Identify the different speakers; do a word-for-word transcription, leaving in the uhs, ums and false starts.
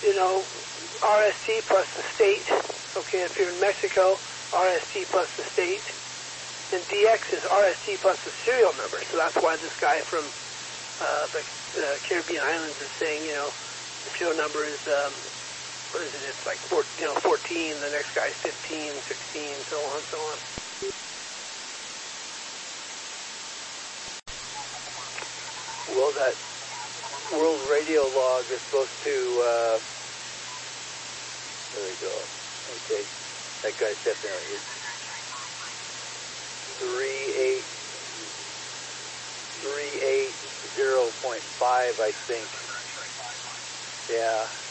Speaker 1: you know, R S T plus the state. Okay, if you're in Mexico, R S T plus the state. And D X is R S T plus the serial number. So that's why this guy from uh, the uh, Caribbean Islands is saying, you know, the serial number is, um, what is it? It's like four, you know, fourteen. The next guy's fifteen, sixteen, so on, so on. Well, that world radio log is supposed to, uh, there we go. Okay, that guy's definitely three eight three eight zero point five, I think. Yeah.